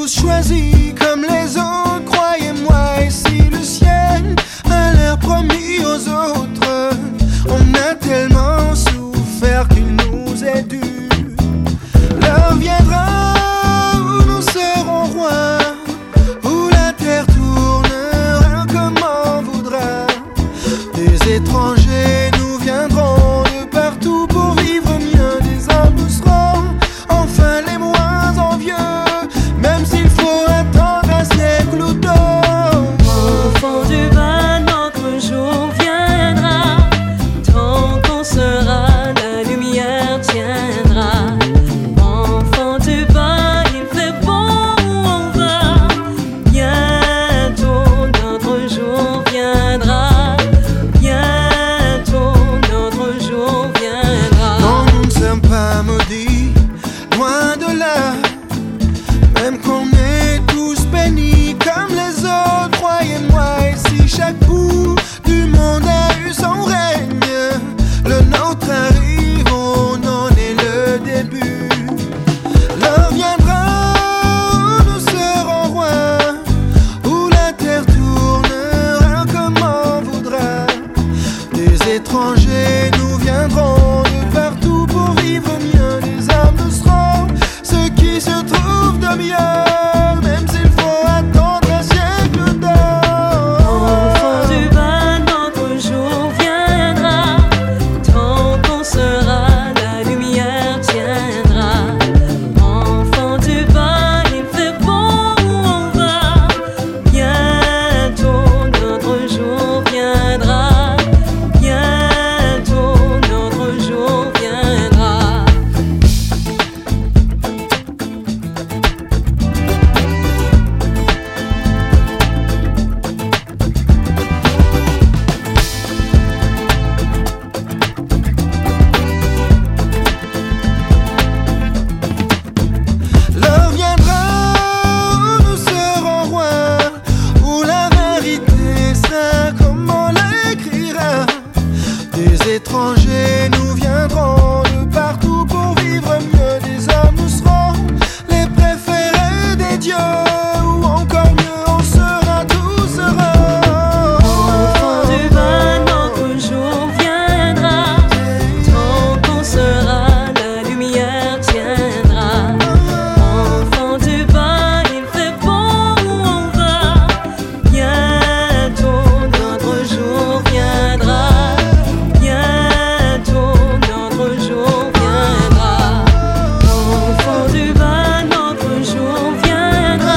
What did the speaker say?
tous choisis comme les autres, croyez-moi, et si le ciel a l'air promis aux autres, on a tellement souffert qu'il nous est dû. L'heure viendra où nous serons rois, où la terre tournera comme on voudra. Des étrangers nous viendront de partout pour vivre mieux. Des hommes nous seront enfin les moins envieux, même s'il faut attendre un siècle ou deux. Au fond du bas, notre jour viendra. Tant qu'on sera, la lumière tiendra. Enfant du bas, il fait bon où on va. Bientôt notre jour viendra. Bientôt notre jour viendra. Non, nous ne sommes pas maudits, loin de là. Même qu'on est tous bénis comme les autres, croyez-moi. Et si chaque bout du monde a eu son règne, le nôtre arrive, on en est le début. L'heure viendra où nous serons rois, où la terre tournera comme on voudra. Des étrangers nous viendront de partout pour vivre mieux. Les hommes nous seront ceux qui se trouvent de mieux, même s'il faut attendre un siècle d'or. Enfant du bas, notre jour viendra. Tant qu'on sera, la lumière tiendra. Enfant du bas, il fait bon où on va. Bientôt notre jour viendra. Bientôt notre jour viendra. L'heure viendra où nous serons rois, où la vérité sera comme on l'écrira. Des étrangers nous viendront de partout pour vivre mieux. Des hommes nous seront les préférés des dieux, ou encore mieux, on sera tous heureux. Enfant du bas, notre jour viendra. Tant qu'on sera, la lumière tiendra. Enfant du bas, il fait bon où on va. Bientôt notre jour viendra. Bientôt notre jour viendra. Enfant du bas, notre jour viendra.